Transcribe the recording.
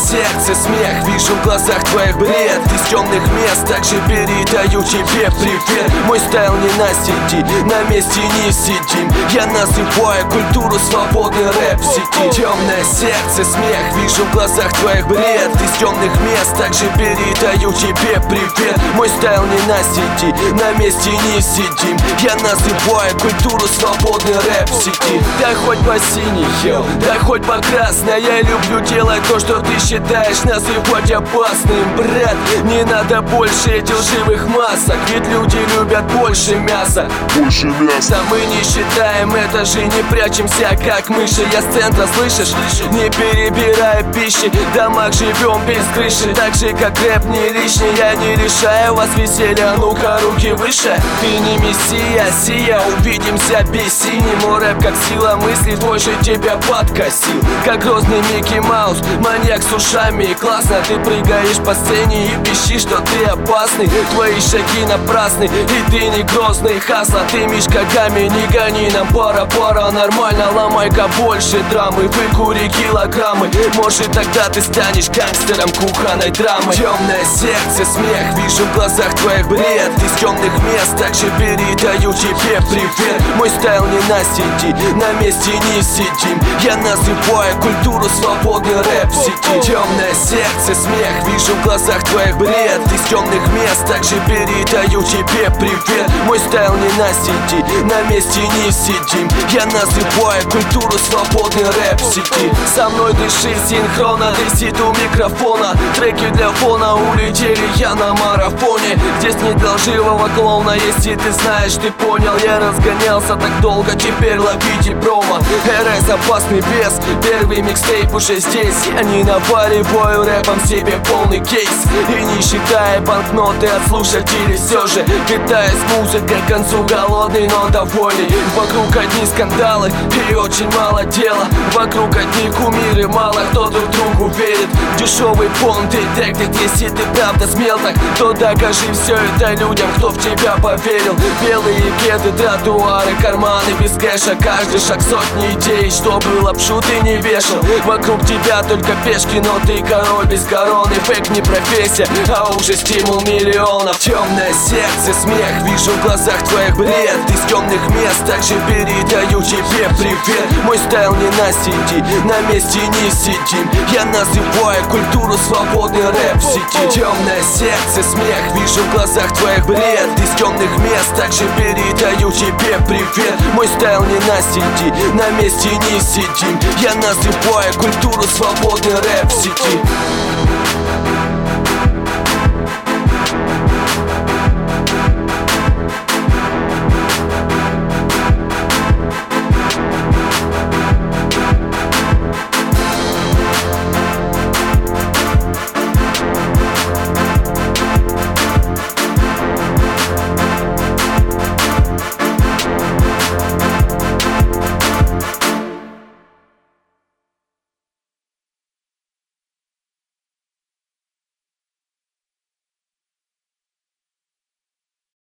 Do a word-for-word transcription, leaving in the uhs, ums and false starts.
сердце смех, вижу в глазах твоих бред. Из темных мест также передаю тебе привет. Мой стайл не на сети, на месте не сидим. Я называю культуру свободный рэп в сети. Темное сердце смех, вижу в глазах твоих бред. Из темных мест также передаю тебе привет. Мой стайл не на сети, на месте не сидим. Я называю культуру свободный рэп в сети. Да хоть по синий, йо, да хоть по красной. Я люблю делать то, что ты считаешь называть опасным, брат. Не надо больше этих лживых масок, ведь люди любят больше мяса. Больше мяса. Да мы не считаем это же, не прячемся как мыши. Я с центра, слышишь? Не перебирая пищи, в домах живем без крыши. Так же как рэп не лишний, я не лишаю вас веселья. Ну-ка, руки выше. Ты не мессия, сия, увидимся без синему. Рэп как сила мысли, твой же тебя подкосил. Как грозный Микки Маус, маньяк с ушами. Классно, ты прыгаешь по сцене и пищишь, что ты опасный. Твои шаги напрасны, и ты не грозный хасла. Ты мишка гамми, не гони нам пара-пара. Нормально, ломай-ка больше драмы, выкури килограммы. Может тогда ты станешь гангстером кухонной драмы. Темное сердце смех, вижу в глазах твоих бред. Из темных мест также передаю тебе привет. Мой стайл не на сети, на месте не сидим. Я называю культуру свободный рэп в сети. Темное сердце смех, вижу в глазах твоих бред. Из темных мест также передаю тебе привет. Мой стайл не на сети, на месте не сидим. Я называю культуру свободный рэп в сети. Со мной дыши синхронно, трясит у микрофона. Треки для фона, улетели я на марафоне. Здесь нет лживого клоуна, если ты знаешь, ты понял. Я разгонялся так долго, теперь ловите промо. эр эс опасный вес, первый микстейп уже здесь. Я не навариваю рэпом себе полный кейс. И не считая банкноты от слушателей, все же питаясь музыкой к концу голодный, но довольный. Вокруг одни скандалы и очень мало дела. Вокруг одни кумиры, мало кто друг другу верит. Дешевый понт и трек, если ты правда смел так, то докажи все это людям, кто в тебя поверил. Белые кеды, тротуары, карманы без кэша. Каждый шаг сотни идей, чтобы лапшу ты не вешал. Вокруг тебя только пешки, но ты король без короны. Фейк не профессия, а уже стимул миллионов. Темное сердце смех, вижу в глазах твоих бред. Из темных мест также передаю тебе привет. Мой стайл не на сети, на месте не сидим. Я называю культуру свободный рэп в сети. Темное сердце смех, вижу в глазах твоих бред. Из темных мест также передаю тебе привет. Мой стайл не на сети, на месте не сидим. Я называю культуру свободный рэп в сети.